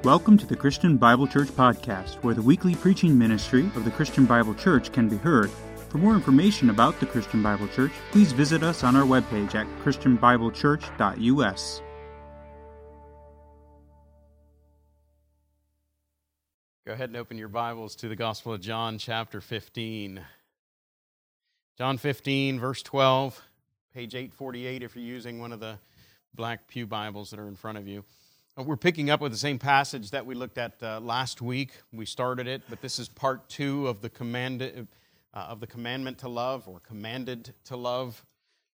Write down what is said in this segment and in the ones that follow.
Welcome to the Christian Bible Church Podcast, where the weekly preaching ministry of the Christian Bible Church can be heard. For more information about the Christian Bible Church, please visit us on our webpage at christianbiblechurch.us. Go ahead and open your Bibles to the Gospel of John, chapter 15. John 15, verse 12, page 848 if you're using one of the black pew Bibles that are in front of you. We're picking up with the same passage that we looked at last week. We started it, but this is part 2 of the commandment to love, or commanded to love.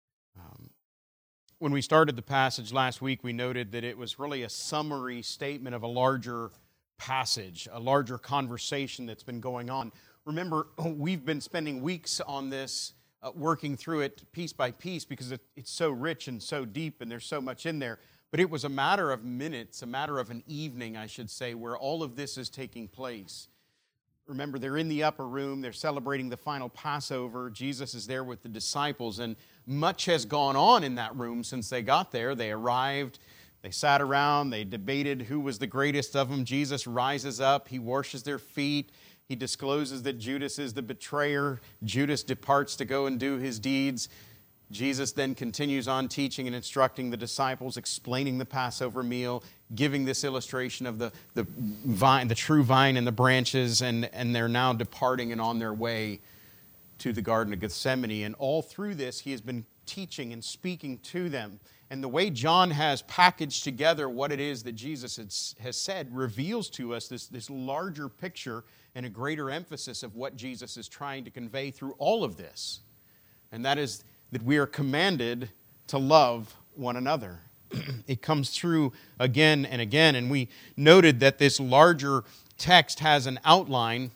When we started the passage last week, we noted that it was really a summary statement of a larger passage, a larger conversation that's been going on. Remember, we've been spending weeks on this, working through it piece by piece, because it's so rich and so deep, and there's so much in there. But it was a matter of minutes, a matter of an evening, I should say, where all of this is taking place. Remember, they're in the upper room. They're celebrating the final Passover. Jesus is there with the disciples, and much has gone on in that room since they got there. They arrived. They sat around. They debated who was the greatest of them. Jesus rises up. He washes their feet. He discloses that Judas is the betrayer. Judas departs to go and do his deeds. Jesus then continues on teaching and instructing the disciples, explaining the Passover meal, giving this illustration of the vine, the true vine and the branches, and they're now departing and on their way to the Garden of Gethsemane. And all through this, he has been teaching and speaking to them. And the way John has packaged together what it is that Jesus has said reveals to us this larger picture and a greater emphasis of what Jesus is trying to convey through all of this. And that is that we are commanded to love one another. It comes through again and again, and we noted that this larger text has an outline,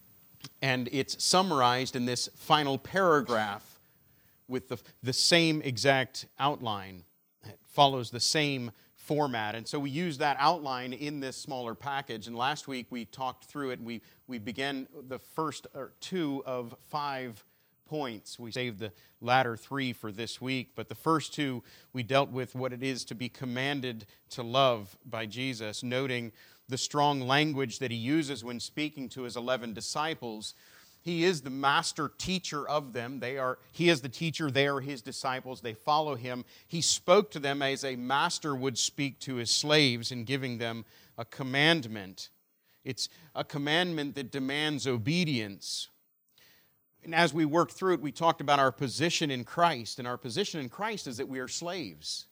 and it's summarized in this final paragraph with the same exact outline. It follows the same format, and so we use that outline in this smaller package. And last week we talked through it, and we began the first 2 of 5 points. We saved the latter 3 for this week, but the first 2 we dealt with what it is to be commanded to love by Jesus, noting the strong language that he uses when speaking to his 11 disciples. He is the master teacher of them. He is the teacher, they are his disciples, they follow him. He spoke to them as a master would speak to his slaves in giving them a commandment. It's a commandment that demands obedience. And as we worked through it, we talked about our position in Christ. And our position in Christ is that we are slaves.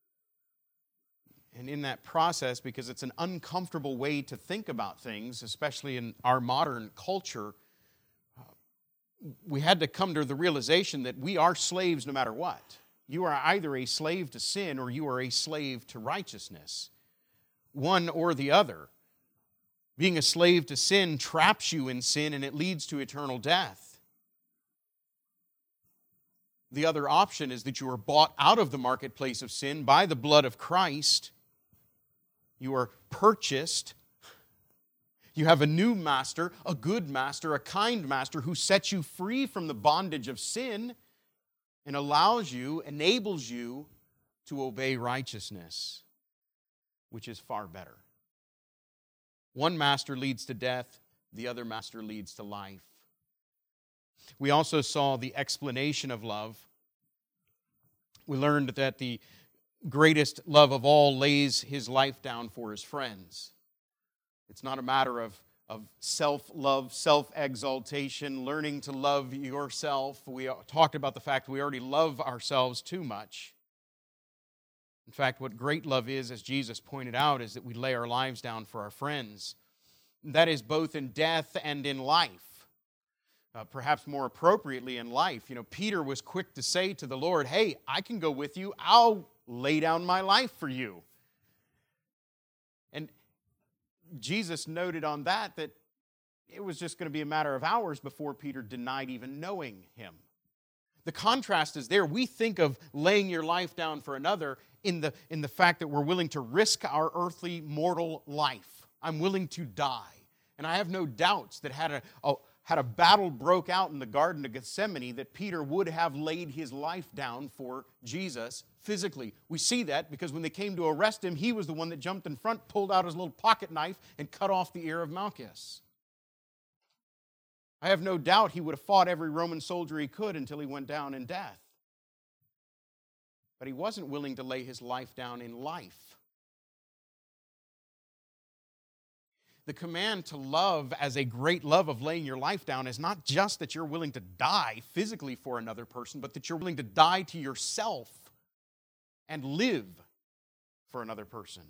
And in that process, because it's an uncomfortable way to think about things, especially in our modern culture, we had to come to the realization that we are slaves no matter what. You are either a slave to sin or you are a slave to righteousness. One or the other. Being a slave to sin traps you in sin, and it leads to eternal death. The other option is that you are bought out of the marketplace of sin by the blood of Christ. You are purchased. You have a new master, a good master, a kind master who sets you free from the bondage of sin and enables you to obey righteousness, which is far better. One master leads to death, the other master leads to life. We also saw the explanation of love. We learned that the greatest love of all lays his life down for his friends. It's not a matter of self-love, self-exaltation, learning to love yourself. We talked about the fact we already love ourselves too much. In fact, what great love is, as Jesus pointed out, is that we lay our lives down for our friends. That is both in death and in life. Perhaps more appropriately in life. Peter was quick to say to the Lord, "Hey, I can go with you. I'll lay down my life for you." And Jesus noted on that it was just going to be a matter of hours before Peter denied even knowing him. The contrast is there. We think of laying your life down for another in the fact that we're willing to risk our earthly mortal life. I'm willing to die. And I have no doubts that had a battle broke out in the Garden of Gethsemane, that Peter would have laid his life down for Jesus physically. We see that because when they came to arrest him, he was the one that jumped in front, pulled out his little pocket knife, and cut off the ear of Malchus. I have no doubt he would have fought every Roman soldier he could until he went down in death. But he wasn't willing to lay his life down in life. The command to love as a great love of laying your life down is not just that you're willing to die physically for another person, but that you're willing to die to yourself and live for another person.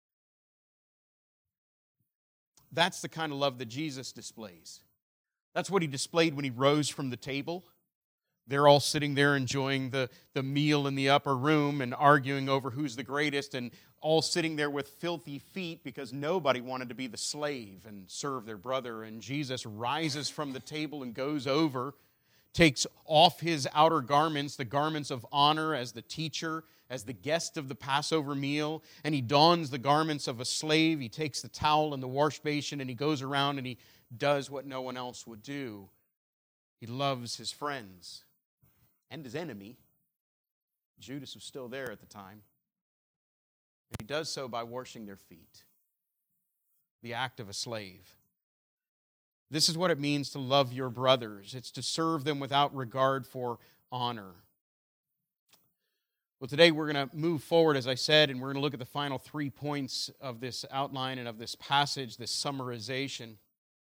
That's the kind of love that Jesus displays. That's what he displayed when he rose from the table. They're all sitting there enjoying the meal in the upper room and arguing over who's the greatest, and all sitting there with filthy feet because nobody wanted to be the slave and serve their brother. And Jesus rises from the table and goes over, takes off his outer garments, the garments of honor as the teacher, as the guest of the Passover meal, and he dons the garments of a slave. He takes the towel and the wash basin, and he goes around and he does what no one else would do. He loves his friends and his enemy. Judas was still there at the time. And he does so by washing their feet. The act of a slave. This is what it means to love your brothers. It's to serve them without regard for honor. Well, today we're going to move forward, as I said, and we're going to look at the final 3 points of this outline and of this passage, this summarization.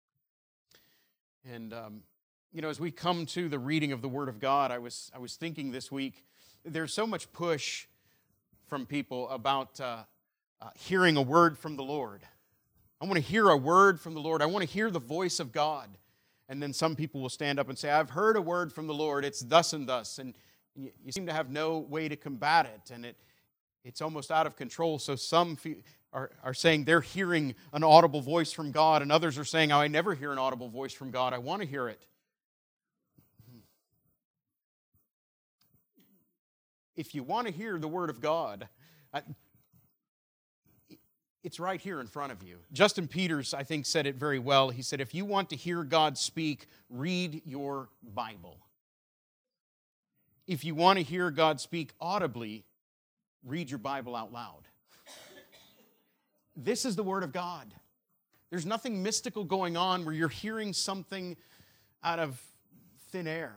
And, as we come to the reading of the Word of God, I was thinking this week, there's so much push from people about hearing a word from the Lord. I want to hear a word from the Lord. I want to hear the voice of God. And then some people will stand up and say, I've heard a word from the Lord. It's thus and thus. And you seem to have no way to combat it. And it's almost out of control. So some are saying they're hearing an audible voice from God. And others are saying, I never hear an audible voice from God. I want to hear it. If you want to hear the Word of God, it's right here in front of you. Justin Peters, I think, said it very well. He said, if you want to hear God speak, read your Bible. If you want to hear God speak audibly, read your Bible out loud. This is the Word of God. There's nothing mystical going on where you're hearing something out of thin air.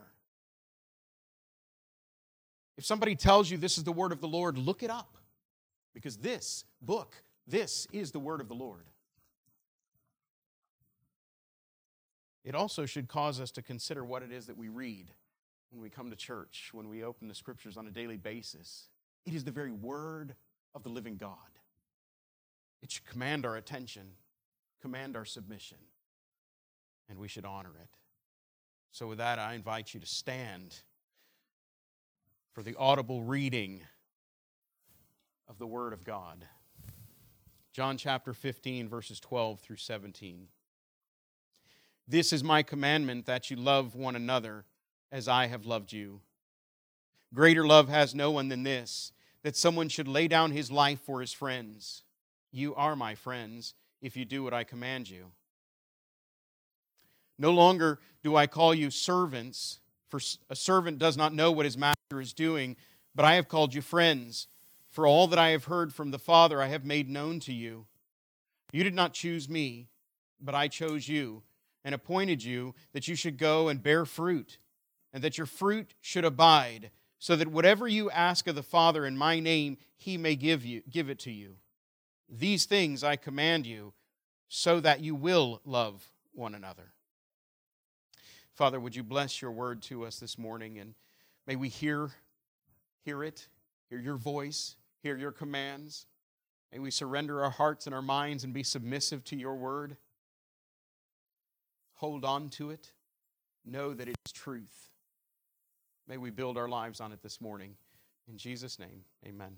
If somebody tells you this is the word of the Lord, look it up. Because this is the word of the Lord. It also should cause us to consider what it is that we read when we come to church, when we open the Scriptures on a daily basis. It is the very word of the living God. It should command our attention, command our submission, and we should honor it. So with that, I invite you to stand for the audible reading of the Word of God. John chapter 15, verses 12 through 17. This is my commandment, that you love one another as I have loved you. Greater love has no one than this, that someone should lay down his life for his friends. You are my friends, if you do what I command you. No longer do I call you servants, for a servant does not know what his master is doing, but I have called you friends, for all that I have heard from the Father I have made known to you. You did not choose me, but I chose you, and appointed you that you should go and bear fruit, and that your fruit should abide, so that whatever you ask of the Father in my name, he may give it to you. These things I command you, so that you will love one another. Father, would you bless your word to us this morning, and may we hear it, hear your voice, hear your commands. May we surrender our hearts and our minds and be submissive to your word. Hold on to it. Know that it's truth. May we build our lives on it this morning. In Jesus' name, amen.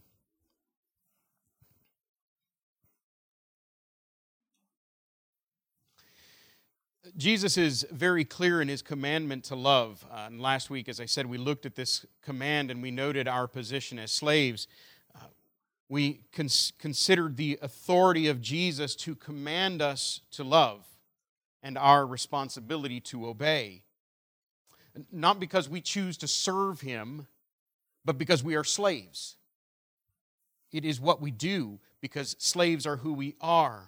Jesus is very clear in his commandment to love. And last week, as I said, we looked at this command and we noted our position as slaves. We considered the authority of Jesus to command us to love. and our responsibility to obey. Not because we choose to serve Him, but because we are slaves. It is what we do because slaves are who we are.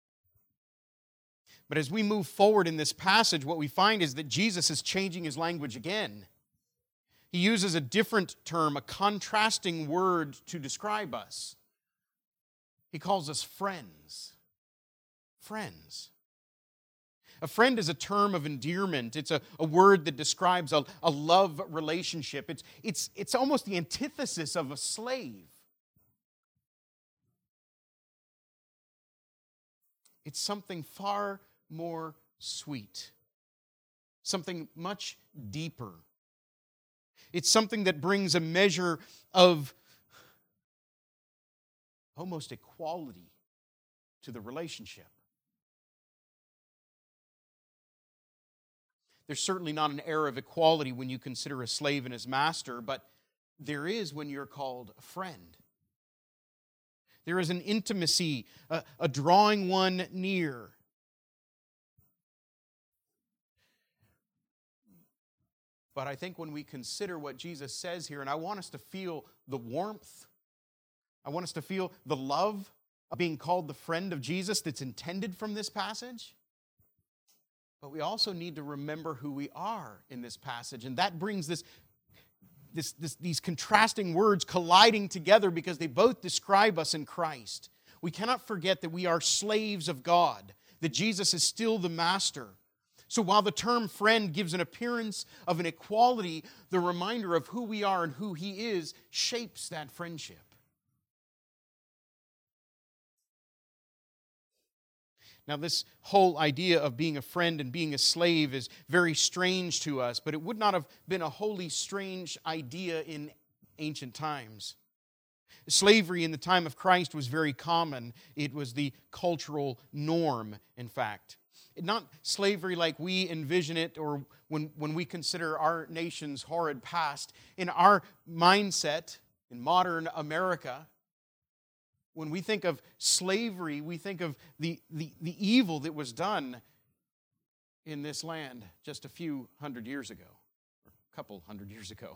But as we move forward in this passage, what we find is that Jesus is changing His language again. He uses a different term, a contrasting word to describe us. He calls us friends. Friends. A friend is a term of endearment. It's a word that describes a love relationship. It's almost the antithesis of a slave. It's something far more sweet, something much deeper. It's something that brings a measure of almost equality to the relationship. There's certainly not an air of equality when you consider a slave and his master, but there is when you're called a friend. There is an intimacy, a drawing one near. But I think when we consider what Jesus says here, and I want us to feel the warmth, I want us to feel the love of being called the friend of Jesus that's intended from this passage. But we also need to remember who we are in this passage. And that brings these contrasting words colliding together because they both describe us in Christ. We cannot forget that we are slaves of God, that Jesus is still the master. So while the term friend gives an appearance of an equality, the reminder of who we are and who He is shapes that friendship. Now, this whole idea of being a friend and being a slave is very strange to us, but it would not have been a wholly strange idea in ancient times. Slavery in the time of Christ was very common. It was the cultural norm, in fact. Not slavery like we envision it or when we consider our nation's horrid past. In our mindset, in modern America, when we think of slavery, we think of the evil that was done in this land just a few hundred years ago, or a couple hundred years ago.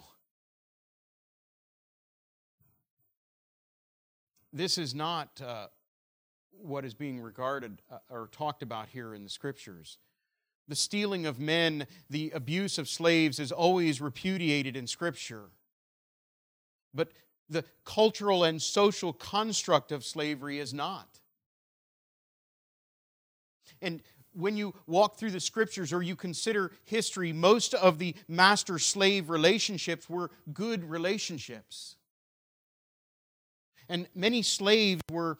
This is not what is being regarded or talked about here in the Scriptures. The stealing of men, the abuse of slaves is always repudiated in Scripture. But the cultural and social construct of slavery is not. And when you walk through the Scriptures or you consider history, most of the master-slave relationships were good relationships. And many slaves were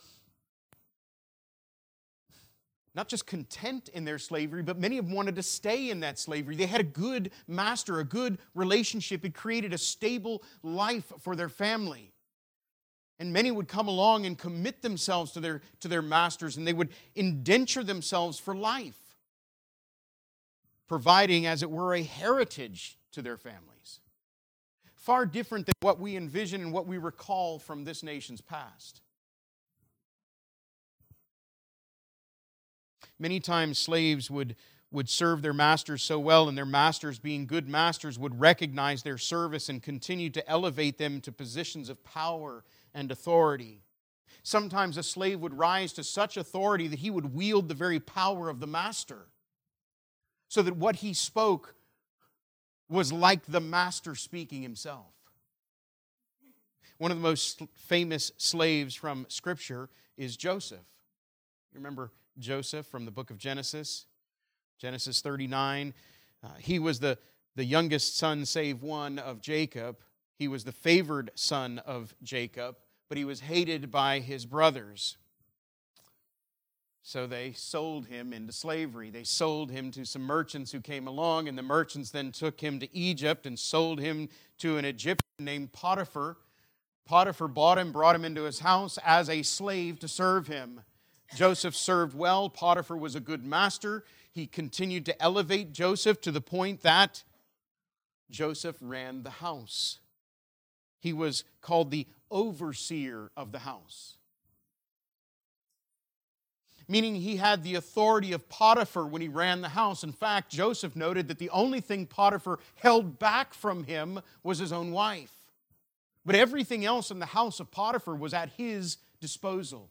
not just content in their slavery, but many of them wanted to stay in that slavery. They had a good master, a good relationship. It created a stable life for their family. And many would come along and commit themselves to their masters, and they would indenture themselves for life, providing, as it were, a heritage to their families. Far different than what we envision and what we recall from this nation's past. Many times slaves would serve their masters so well, and their masters, being good masters, would recognize their service and continue to elevate them to positions of power and authority. Sometimes a slave would rise to such authority that he would wield the very power of the master, so that what he spoke was like the master speaking himself. One of the most famous slaves from Scripture is Joseph. You remember Joseph from the book of Genesis? Genesis 39. He was the youngest son, save one, of Jacob. He was the favored son of Jacob, but he was hated by his brothers. So they sold him into slavery. They sold him to some merchants who came along, and the merchants then took him to Egypt and sold him to an Egyptian named Potiphar. Potiphar bought him, brought him into his house as a slave to serve him. Joseph served well. Potiphar was a good master. He continued to elevate Joseph to the point that Joseph ran the house. He was called the overseer of the house. meaning he had the authority of Potiphar when he ran the house. In fact, Joseph noted that the only thing Potiphar held back from him was his own wife. But everything else in the house of Potiphar was at his disposal.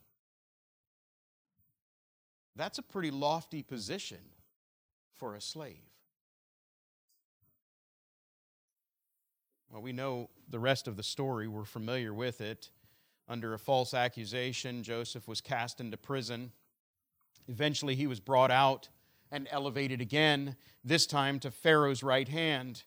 That's a pretty lofty position for a slave. Well, we know the rest of the story. We're familiar with it. Under a false accusation, Joseph was cast into prison. Eventually, he was brought out and elevated again, this time to Pharaoh's right hand.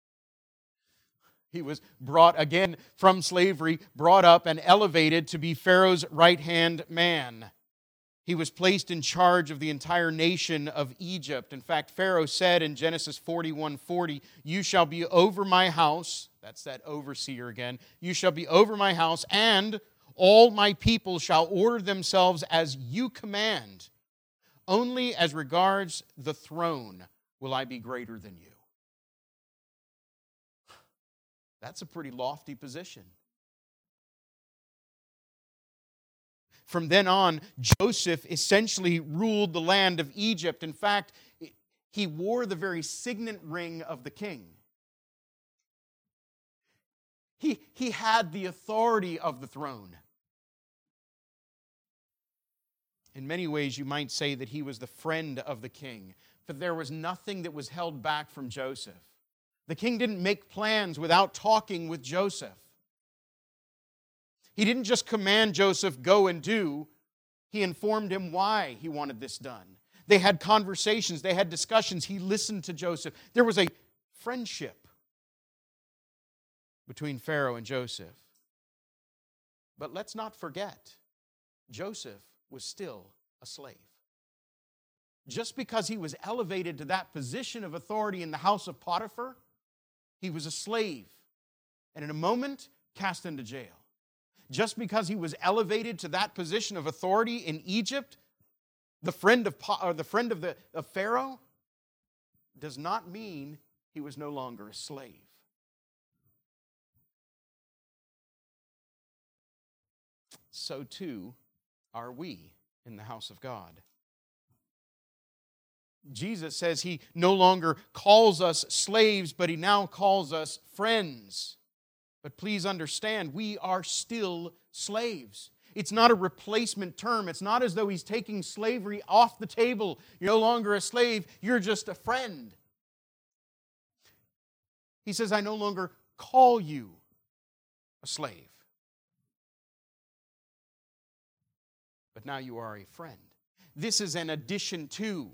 He was brought again from slavery, brought up and elevated to be Pharaoh's right-hand man. He was placed in charge of the entire nation of Egypt. In fact, Pharaoh said in Genesis 41:40, "You shall be over my house," that's that overseer again, "you shall be over my house, and all my people shall order themselves as you command. Only as regards the throne will I be greater than you." That's a pretty lofty position. From then on, Joseph essentially ruled the land of Egypt. In fact, he wore the very signet ring of the king. He had the authority of the throne. In many ways, you might say that he was the friend of the king, for there was nothing that was held back from Joseph. The king didn't make plans without talking with Joseph. He didn't just command Joseph, "Go and do." He informed him why he wanted this done. They had conversations, they had discussions. He listened to Joseph. There was a friendship between Pharaoh and Joseph. But let's not forget, Joseph was still a slave. Just because he was elevated to that position of authority in the house of Potiphar, he was a slave, and in a moment, cast into jail. Just because he was elevated to that position of authority in Egypt, the friend of Pharaoh, does not mean he was no longer a slave. So too are we in the house of God. Jesus says he no longer calls us slaves, but he now calls us friends. But please understand, we are still slaves. It's not a replacement term. It's not as though he's taking slavery off the table. You're no longer a slave, you're just a friend. He says, I no longer call you a slave, but now you are a friend. This is an addition to.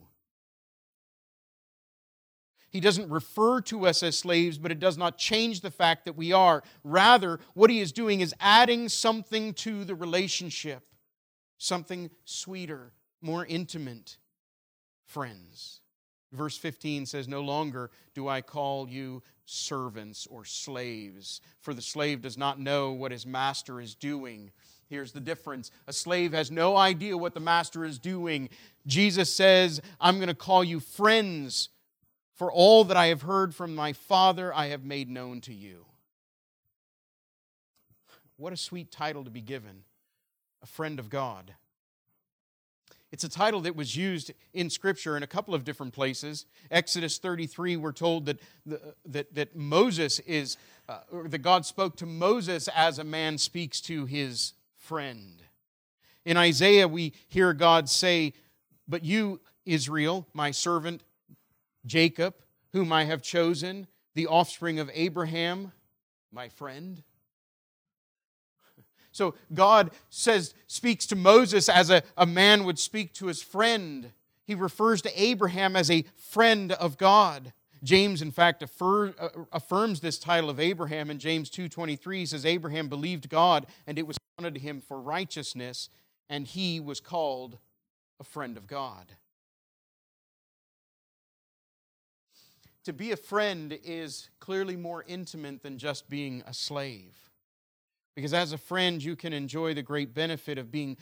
He doesn't refer to us as slaves, but it does not change the fact that we are. Rather, what he is doing is adding something to the relationship, something sweeter, more intimate. Friends. Verse 15 says, "No longer do I call you servants or slaves, for the slave does not know what his master is doing." Here's the difference. A slave has no idea what the master is doing. Jesus says, "I'm going to call you friends. For all that I have heard from my Father, I have made known to you." What a sweet title to be given, a friend of God. It's a title that was used in Scripture in a couple of different places. Exodus 33, we're told that Moses is, or that God spoke to Moses as a man speaks to his friend. In Isaiah, we hear God say, "But you, Israel, my servant, Jacob, whom I have chosen, the offspring of Abraham, my friend." So God speaks to Moses as a man would speak to his friend. He refers to Abraham as a friend of God. James, in fact, affirms this title of Abraham. In James 2:23, he says, "Abraham believed God, and it was counted to him for righteousness, and he was called a friend of God." To be a friend is clearly more intimate than just being a slave. Because as a friend, you can enjoy the great benefit of being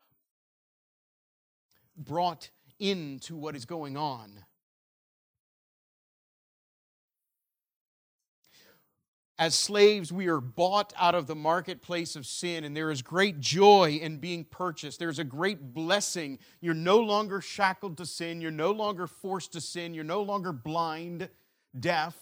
brought into what is going on. As slaves, we are bought out of the marketplace of sin, and there is great joy in being purchased. There's a great blessing. You're no longer shackled to sin. You're no longer forced to sin. You're no longer blind, deaf.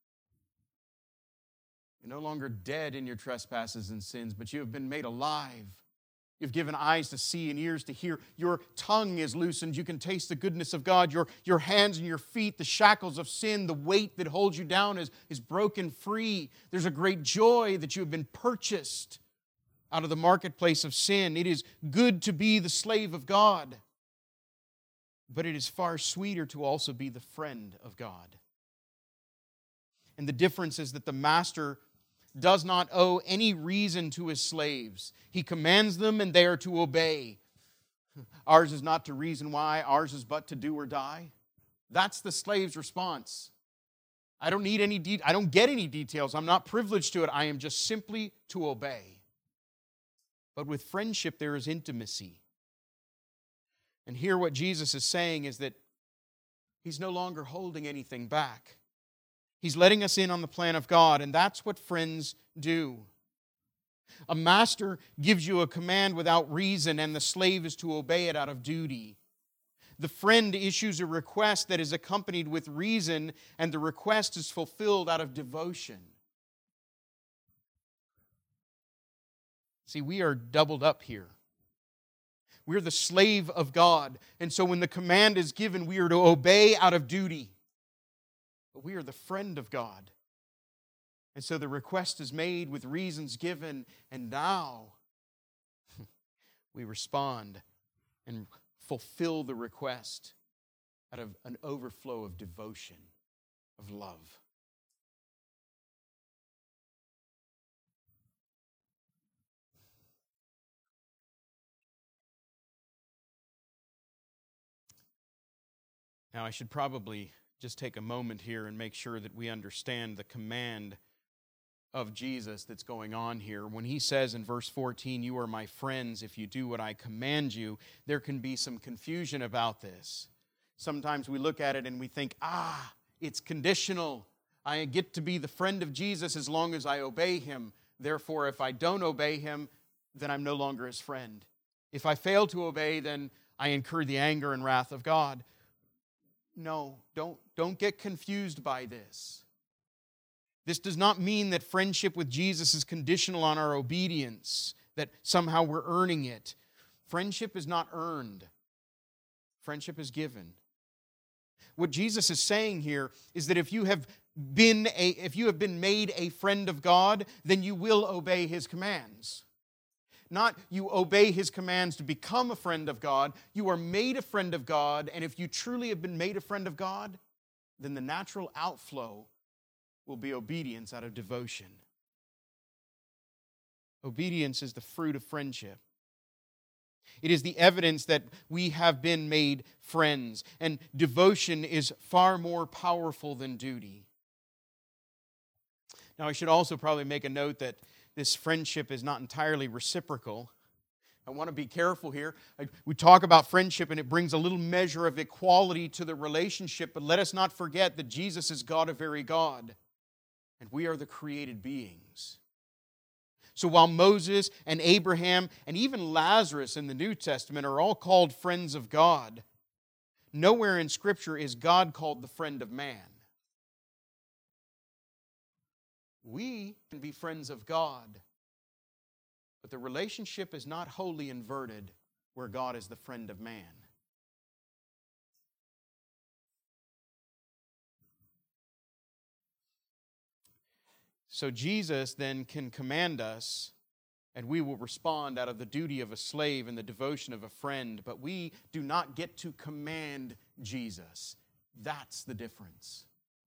You're no longer dead in your trespasses and sins, but you have been made alive. You've given eyes to see and ears to hear. Your tongue is loosened. You can taste the goodness of God. Your hands and your feet, the shackles of sin, the weight that holds you down is broken free. There's a great joy that you have been purchased out of the marketplace of sin. It is good to be the slave of God, but it is far sweeter to also be the friend of God. And the difference is that the master does not owe any reason to his slaves. He commands them and they are to obey. Ours is not to reason why, ours is but to do or die. That's the slave's response. I don't get any details. I'm not privileged to it. I am just simply to obey. But with friendship there is intimacy. And here what Jesus is saying is that He's no longer holding anything back. He's letting us in on the plan of God, and that's what friends do. A master gives you a command without reason, and the slave is to obey it out of duty. The friend issues a request that is accompanied with reason, and the request is fulfilled out of devotion. See, we are doubled up here. We're the slave of God, and so when the command is given, we are to obey out of duty. But we are the friend of God. And so the request is made with reasons given, and now we respond and fulfill the request out of an overflow of devotion, of love. Now, I should probably just take a moment here and make sure that we understand the command of Jesus that's going on here. When He says in verse 14, "You are my friends if you do what I command you," there can be some confusion about this. Sometimes we look at it and we think, it's conditional. I get to be the friend of Jesus as long as I obey Him. Therefore, if I don't obey Him, then I'm no longer His friend. If I fail to obey, then I incur the anger and wrath of God. No, don't get confused by this. This does not mean that friendship with Jesus is conditional on our obedience, that somehow we're earning it. Friendship is not earned. Friendship is given. What Jesus is saying here is that if you have been made a friend of God, then you will obey His commands. Not you obey His commands to become a friend of God. You are made a friend of God, and if you truly have been made a friend of God, then the natural outflow will be obedience out of devotion. Obedience is the fruit of friendship. It is the evidence that we have been made friends, and devotion is far more powerful than duty. Now, I should also probably make a note that this friendship is not entirely reciprocal. I want to be careful here. We talk about friendship and it brings a little measure of equality to the relationship, but let us not forget that Jesus is God of very God, and we are the created beings. So while Moses and Abraham and even Lazarus in the New Testament are all called friends of God, nowhere in Scripture is God called the friend of man. We can be friends of God, but the relationship is not wholly inverted where God is the friend of man. So Jesus then can command us, and we will respond out of the duty of a slave and the devotion of a friend, but we do not get to command Jesus. That's the difference.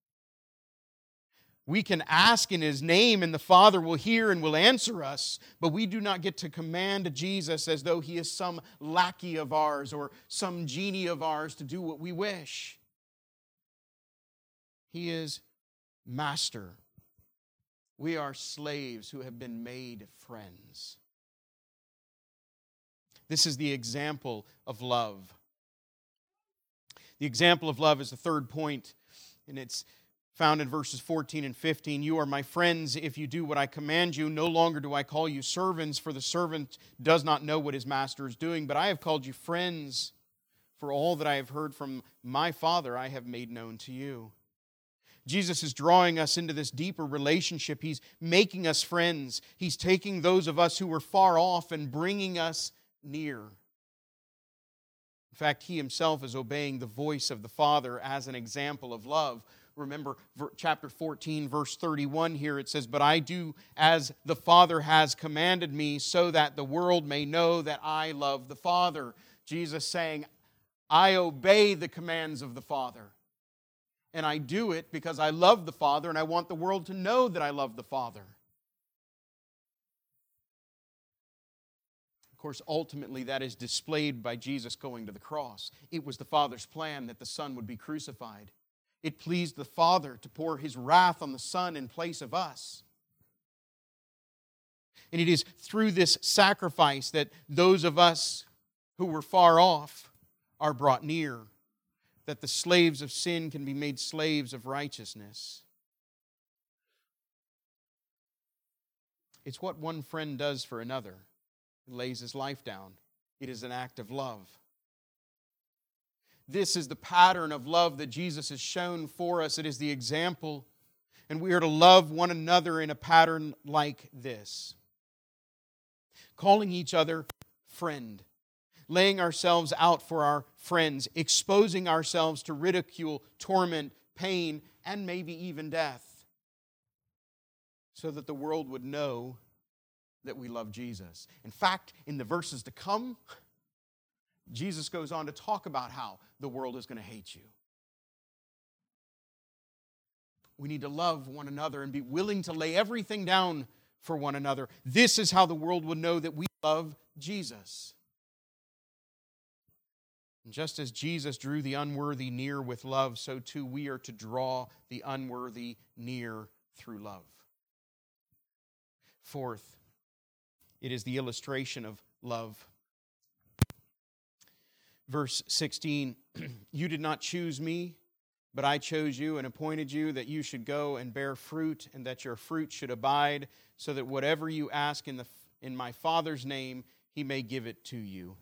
We can ask in His name and the Father will hear and will answer us, but we do not get to command Jesus as though He is some lackey of ours or some genie of ours to do what we wish. He is master. We are slaves who have been made friends. This is the example of love. The example of love is the third point, and it's found in verses 14 and 15. You are my friends if you do what I command you. No longer do I call you servants, for the servant does not know what his master is doing. But I have called you friends, for all that I have heard from my Father I have made known to you. Jesus is drawing us into this deeper relationship. He's making us friends. He's taking those of us who were far off and bringing us near. In fact, He Himself is obeying the voice of the Father as an example of love. Remember chapter 14, verse 31 here, it says, "But I do as the Father has commanded me, so that the world may know that I love the Father." Jesus saying, I obey the commands of the Father. And I do it because I love the Father, and I want the world to know that I love the Father. Of course, ultimately that is displayed by Jesus going to the cross. It was the Father's plan that the Son would be crucified. It pleased the Father to pour His wrath on the Son in place of us. And it is through this sacrifice that those of us who were far off are brought near, that the slaves of sin can be made slaves of righteousness. It's what one friend does for another. He lays his life down. It is an act of love. This is the pattern of love that Jesus has shown for us. It is the example. And we are to love one another in a pattern like this. Calling each other friend. Laying ourselves out for our friends. Exposing ourselves to ridicule, torment, pain, and maybe even death. So that the world would know that we love Jesus. In fact, in the verses to come, Jesus goes on to talk about how the world is going to hate you. We need to love one another and be willing to lay everything down for one another. This is how the world would know that we love Jesus. And just as Jesus drew the unworthy near with love, so too we are to draw the unworthy near through love. Fourth, it is the illustration of love. Verse 16, "You did not choose me, but I chose you and appointed you that you should go and bear fruit, and that your fruit should abide, so that whatever you ask in my Father's name, He may give it to you."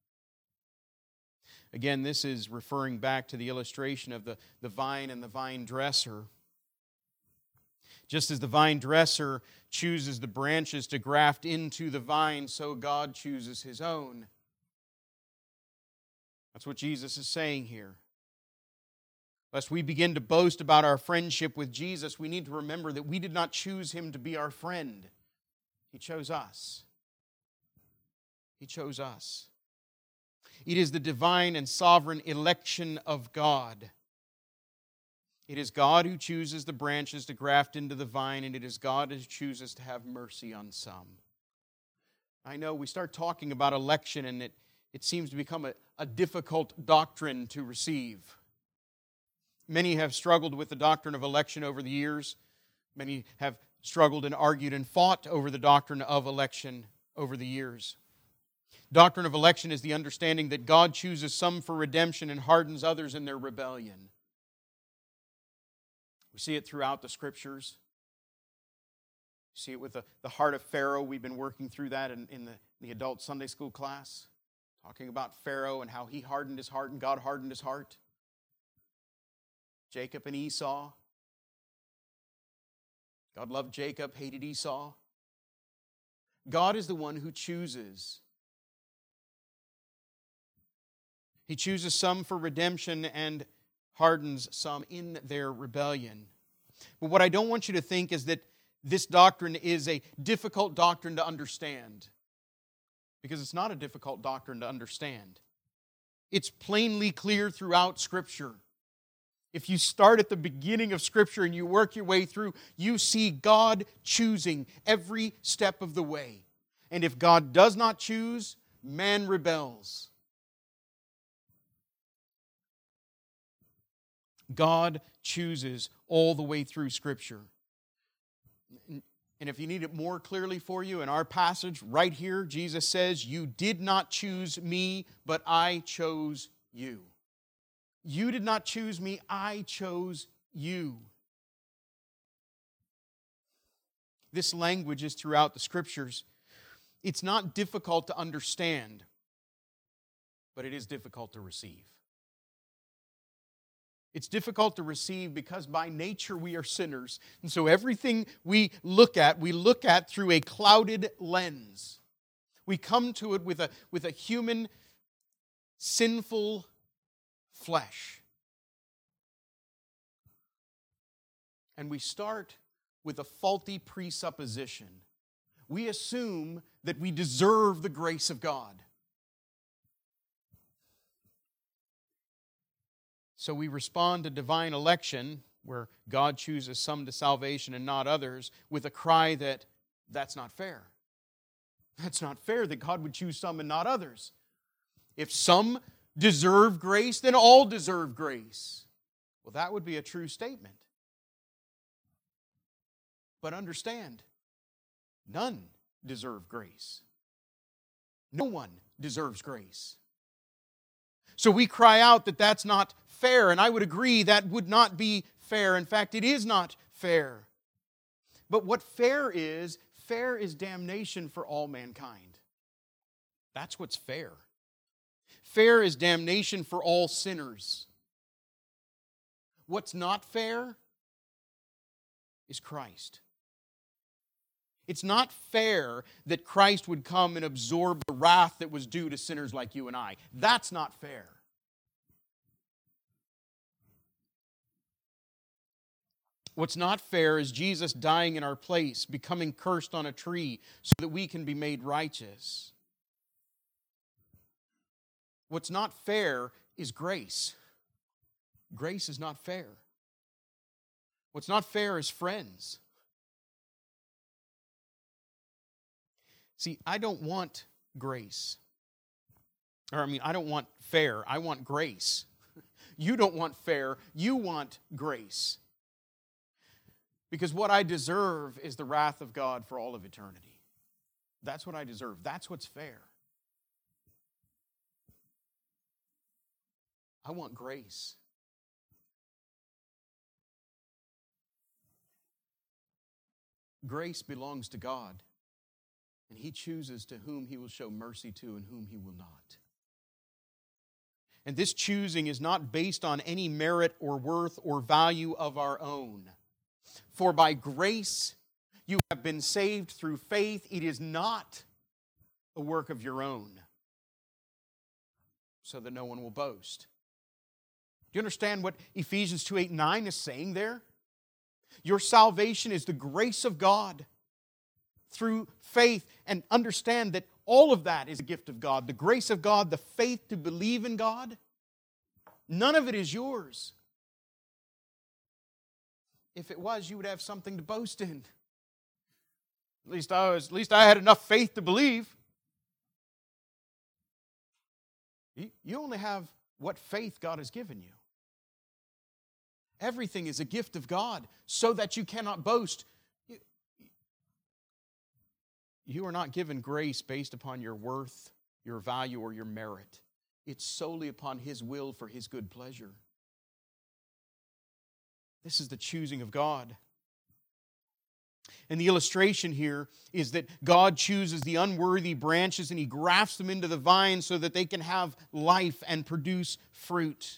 Again, this is referring back to the illustration of the vine and the vine dresser. Just as the vine dresser chooses the branches to graft into the vine, so God chooses His own. That's what Jesus is saying here. Lest we begin to boast about our friendship with Jesus, we need to remember that we did not choose Him to be our friend. He chose us. He chose us. It is the divine and sovereign election of God. It is God who chooses the branches to graft into the vine, and it is God who chooses to have mercy on some. I know we start talking about election, and it seems to become a difficult doctrine to receive. Many have struggled with the doctrine of election over the years. Many have struggled and argued and fought over the doctrine of election over the years. Doctrine of election is the understanding that God chooses some for redemption and hardens others in their rebellion. We see it throughout the Scriptures. You see it with the heart of Pharaoh. We've been working through that in the adult Sunday school class, talking about Pharaoh and how he hardened his heart and God hardened his heart. Jacob and Esau. God loved Jacob, hated Esau. God is the one who chooses. He chooses some for redemption and hardens some in their rebellion. But what I don't want you to think is that this doctrine is a difficult doctrine to understand. Because it's not a difficult doctrine to understand. It's plainly clear throughout Scripture. If you start at the beginning of Scripture and you work your way through, you see God choosing every step of the way. And if God does not choose, man rebels. God chooses all the way through Scripture. And if you need it more clearly for you, in our passage right here, Jesus says, "You did not choose me, but I chose you." You did not choose me, I chose you. this language is throughout the Scriptures. It's not difficult to understand, but it is difficult to receive. It's difficult to receive because by nature we are sinners. And so everything we look at through a clouded lens. We come to it with a human, sinful flesh. And we start with a faulty presupposition. We assume that we deserve the grace of God. So we respond to divine election, where God chooses some to salvation and not others, with a cry that that's not fair. That's not fair that God would choose some and not others. If some deserve grace, then all deserve grace. Well, that would be a true statement. But understand, none deserve grace. No one deserves grace. So we cry out that that's not fair, and I would agree that would not be fair. In fact, it is not fair. But what fair is damnation for all mankind. That's what's fair. Fair is damnation for all sinners. What's not fair is Christ. It's not fair that Christ would come and absorb the wrath that was due to sinners like you and I. That's not fair. What's not fair is Jesus dying in our place, becoming cursed on a tree so that we can be made righteous. What's not fair is grace. Grace is not fair. What's not fair is friends. See, I don't want grace. I don't want fair. I want grace. You don't want fair. You want grace. Because what I deserve is the wrath of God for all of eternity. That's what I deserve. That's what's fair. I want grace. Grace belongs to God. And He chooses to whom He will show mercy to and whom He will not. And this choosing is not based on any merit or worth or value of our own. For by grace you have been saved through faith. It is not a work of your own, so that no one will boast. Do you understand what Ephesians 2:8-9 is saying there? Your salvation is the grace of God through faith, and understand that all of that is a gift of God. The grace of God, the faith to believe in God, none of it is yours. If it was, you would have something to boast in. At least I had enough faith to believe. You only have what faith God has given you. Everything is a gift of God so that you cannot boast. You are not given grace based upon your worth, your value, or your merit. It's solely upon His will for His good pleasure. This is the choosing of God. And the illustration here is that God chooses the unworthy branches and He grafts them into the vine so that they can have life and produce fruit.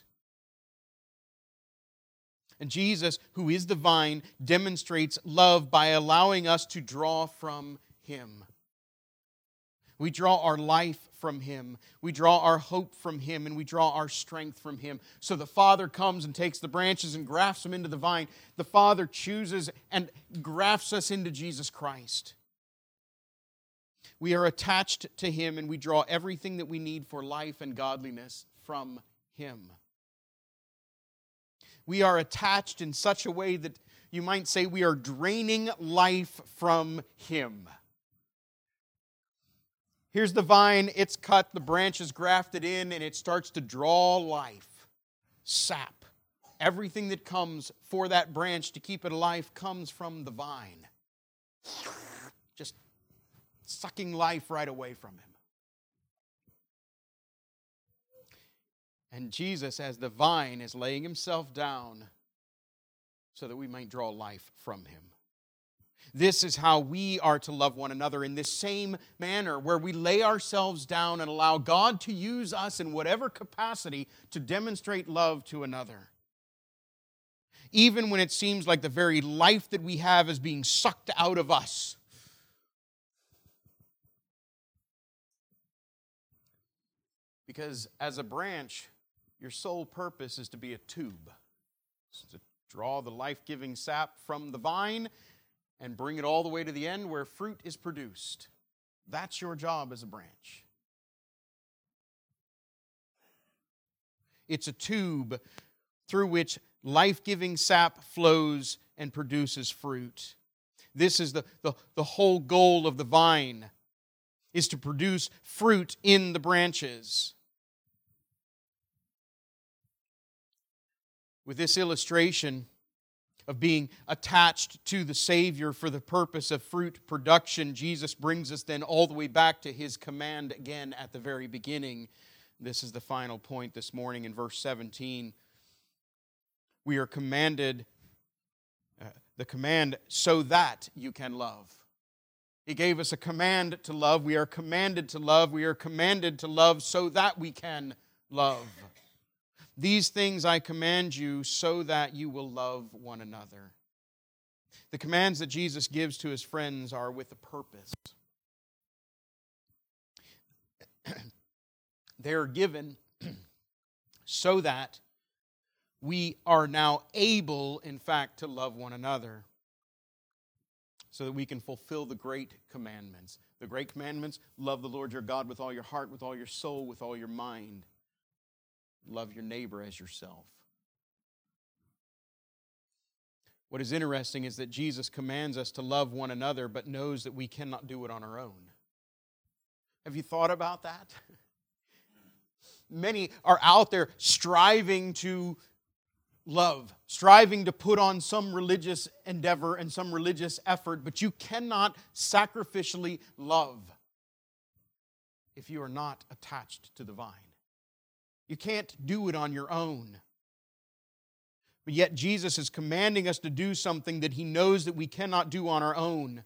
And Jesus, who is the vine, demonstrates love by allowing us to draw from Him. We draw our life from Him. We draw our hope from Him, and we draw our strength from Him. So the Father comes and takes the branches and grafts them into the vine. The Father chooses and grafts us into Jesus Christ. We are attached to Him, and we draw everything that we need for life and godliness from Him. We are attached in such a way that you might say we are draining life from Him. Here's the vine, it's cut, the branch is grafted in, and it starts to draw life, sap. Everything that comes for that branch to keep it alive comes from the vine. Just sucking life right away from Him. And Jesus, as the vine, is laying Himself down so that we might draw life from Him. This is how we are to love one another, in this same manner, where we lay ourselves down and allow God to use us in whatever capacity to demonstrate love to another. Even when it seems like the very life that we have is being sucked out of us. Because as a branch, your sole purpose is to be a tube. It's to draw the life-giving sap from the vine and bring it all the way to the end where fruit is produced. That's your job as a branch. It's a tube through which life-giving sap flows and produces fruit. This is the whole goal of the vine, is to produce fruit in the branches. With this illustration of being attached to the Savior for the purpose of fruit production, Jesus brings us then all the way back to His command again at the very beginning. This is the final point this morning in verse 17. We are commanded, the command, so that you can love. He gave us a command to love. We are commanded to love. We are commanded to love so that we can love. These things I command you so that you will love one another. The commands that Jesus gives to His friends are with a purpose. They are given so that we are now able, in fact, to love one another, so that we can fulfill the great commandments. The great commandments: love the Lord your God with all your heart, with all your soul, with all your mind. Love your neighbor as yourself. What is interesting is that Jesus commands us to love one another, but knows that we cannot do it on our own. Have you thought about that? Many are out there striving to love, striving to put on some religious endeavor and some religious effort, but you cannot sacrificially love if you are not attached to the vine. You can't do it on your own. But yet Jesus is commanding us to do something that He knows that we cannot do on our own.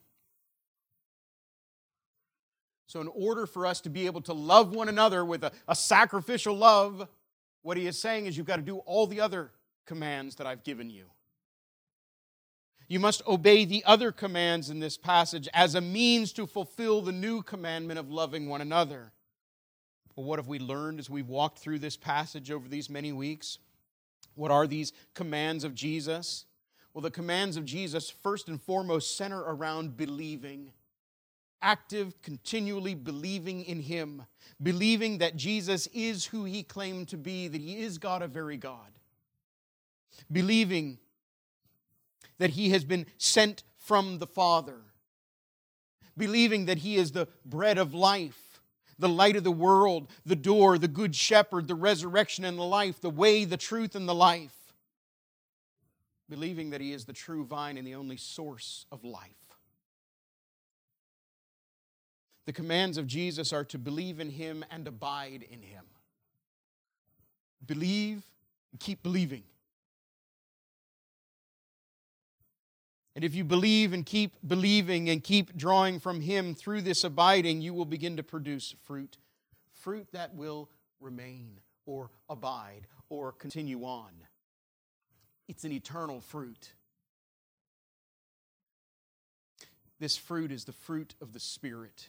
So in order for us to be able to love one another with a sacrificial love, what He is saying is you've got to do all the other commands that I've given you. You must obey the other commands in this passage as a means to fulfill the new commandment of loving one another. Well, what have we learned as we've walked through this passage over these many weeks? What are these commands of Jesus? Well, the commands of Jesus, first and foremost, center around believing. Active, continually believing in Him. Believing that Jesus is who He claimed to be, that He is God, a very God. Believing that He has been sent from the Father. Believing that He is the bread of life, the light of the world, the door, the good shepherd, the resurrection and the life, the way, the truth, and the life. Believing that He is the true vine and the only source of life. The commands of Jesus are to believe in Him and abide in Him. Believe and keep believing. And if you believe and keep believing and keep drawing from Him through this abiding, you will begin to produce fruit. Fruit that will remain or abide or continue on. It's an eternal fruit. This fruit is the fruit of the Spirit.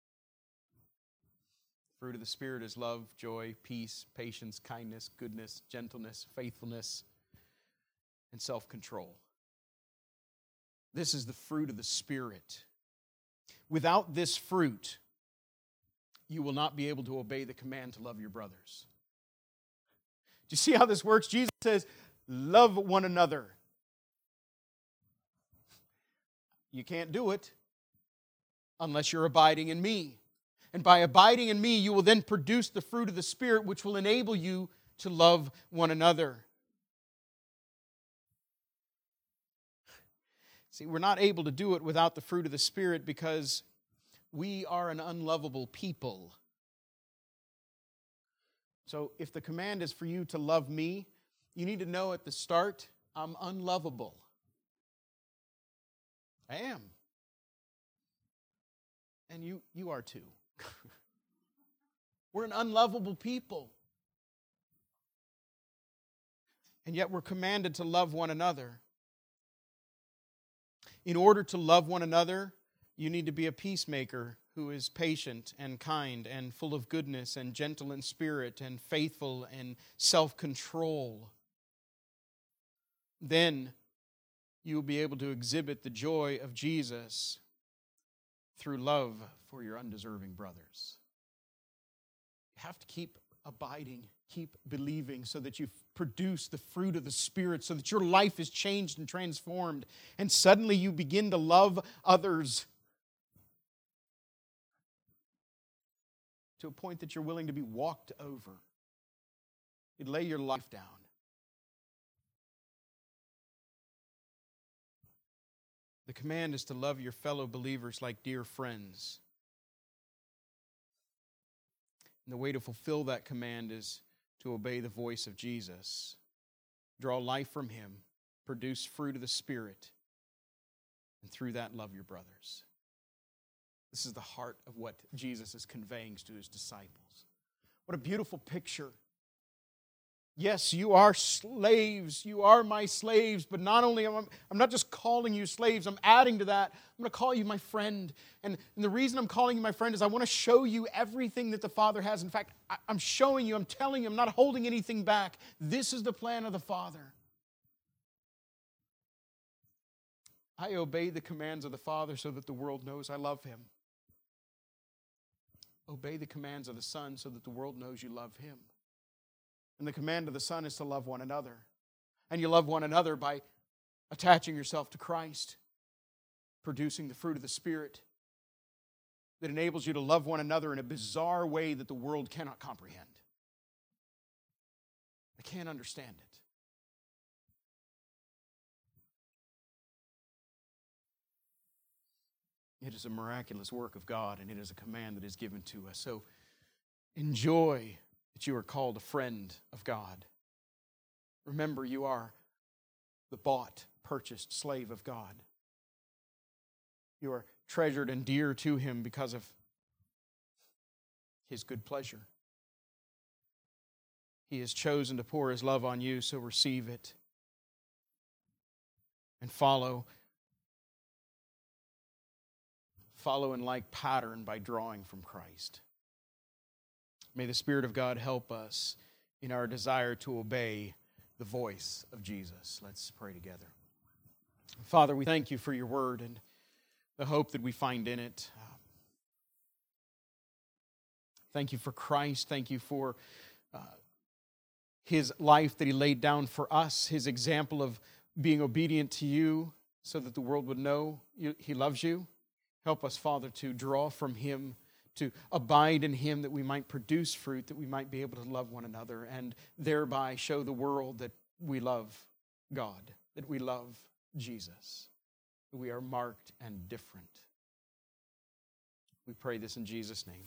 The fruit of the Spirit is love, joy, peace, patience, kindness, goodness, gentleness, faithfulness, and self-control. This is the fruit of the Spirit. Without this fruit, you will not be able to obey the command to love your brothers. Do you see how this works? Jesus says, love one another. You can't do it unless you're abiding in me. And by abiding in me, you will then produce the fruit of the Spirit, which will enable you to love one another. See, we're not able to do it without the fruit of the Spirit because we are an unlovable people. So if the command is for you to love me, you need to know at the start, I'm unlovable. I am. And you are too. We're an unlovable people. And yet we're commanded to love one another. In order to love one another, you need to be a peacemaker who is patient and kind and full of goodness and gentle in spirit and faithful and self-control. Then you will be able to exhibit the joy of Jesus through love for your undeserving brothers. You have to keep abiding, keep believing so that you produce the fruit of the Spirit, so that your life is changed and transformed, and suddenly you begin to love others to a point that you're willing to be walked over. You'd lay your life down. The command is to love your fellow believers like dear friends. And the way to fulfill that command is to obey the voice of Jesus. Draw life from Him, produce fruit of the Spirit, and through that love your brothers. This is the heart of what Jesus is conveying to His disciples. What a beautiful picture. Yes, you are slaves. You are my slaves. But not only I'm not just calling you slaves, I'm adding to that. I'm going to call you my friend. And the reason I'm calling you my friend is I want to show you everything that the Father has. In fact, I'm showing you, I'm telling you, I'm not holding anything back. This is the plan of the Father. I obey the commands of the Father so that the world knows I love Him. Obey the commands of the Son so that the world knows you love Him. And the command of the Son is to love one another. And you love one another by attaching yourself to Christ, producing the fruit of the Spirit that enables you to love one another in a bizarre way that the world cannot comprehend. I can't understand it. It is a miraculous work of God, and it is a command that is given to us. So enjoy that you are called a friend of God. Remember, you are the bought, purchased slave of God. You are treasured and dear to Him because of His good pleasure. He has chosen to pour His love on you, so receive it and follow in like pattern by drawing from Christ. May the Spirit of God help us in our desire to obey the voice of Jesus. Let's pray together. Father, we thank You for Your word and the hope that we find in it. Thank You for Christ. Thank You for His life that He laid down for us, His example of being obedient to You so that the world would know He loves You. Help us, Father, to draw from Him, to abide in Him, that we might produce fruit, that we might be able to love one another, and thereby show the world that we love God, that we love Jesus, that we are marked and different. We pray this in Jesus' name.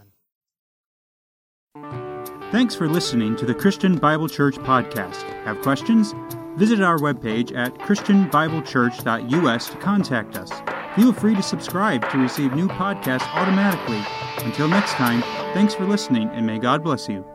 Amen. Thanks for listening to the Christian Bible Church podcast. Have questions? Visit our webpage at christianbiblechurch.us to contact us. Feel free to subscribe to receive new podcasts automatically. Until next time, thanks for listening, and may God bless you.